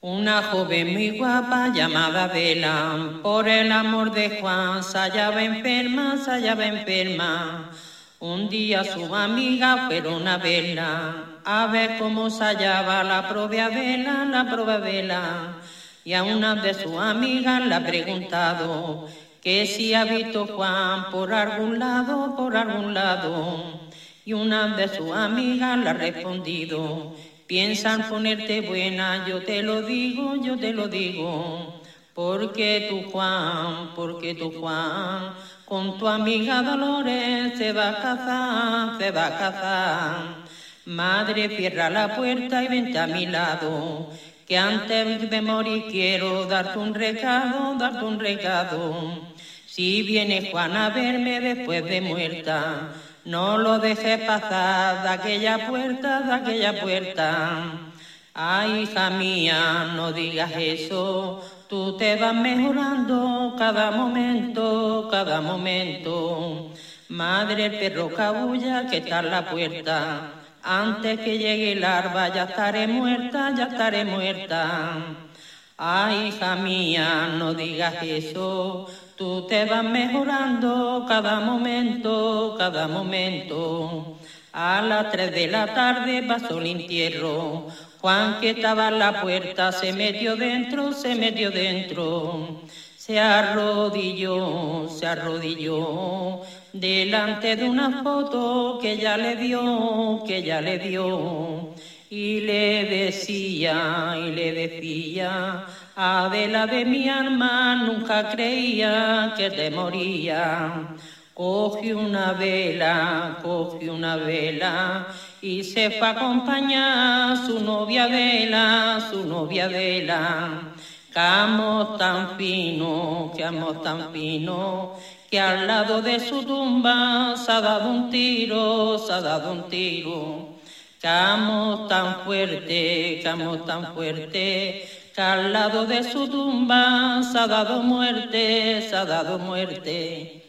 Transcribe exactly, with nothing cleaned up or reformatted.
Una joven muy guapa llamada Vela, por el amor de Juan, se hallaba enferma, se hallaba enferma. Un día su amiga fueron a verla, a ver cómo se hallaba la propia Vela, la propia Vela. Y a una de sus amigas le ha preguntado que si ha visto Juan por algún lado, por algún lado. Y una de sus amigas le ha respondido: piensan ponerte buena, yo te lo digo, yo te lo digo. Porque tú, Juan, porque tú, Juan, con tu amiga Dolores se va a casar, se va a casar. Madre, cierra la puerta y vente a mi lado, que antes de morir quiero darte un recado, darte un recado. Si viene Juan a verme después de muerta, no lo dejes pasar de aquella puerta, de aquella puerta. Ay, hija mía, no digas eso, tú te vas mejorando cada momento, cada momento. Madre, el perro cabulla que está en la puerta, antes que llegue el alba ya estaré muerta, ya estaré muerta. Ay, hija mía, no digas eso, tú te vas mejorando cada momento, cada momento. A las tres de la tarde pasó el entierro, Juan, que estaba en la puerta, se metió dentro, se metió dentro. Se arrodilló, se arrodilló, delante de una foto que ya le dio, que ya le dio. Y le decía, y le decía: Adela de mi alma, nunca creía que te moría. Coge una vela, coge una vela, y se fue a acompañar a su novia Adela, su novia Adela. Que amor tan fino, que amor tan fino, que al lado de su tumba se ha dado un tiro, se ha dado un tiro. Que amor tan fuerte, que amor tan fuerte, que al lado de su tumba se ha dado muerte, se ha dado muerte.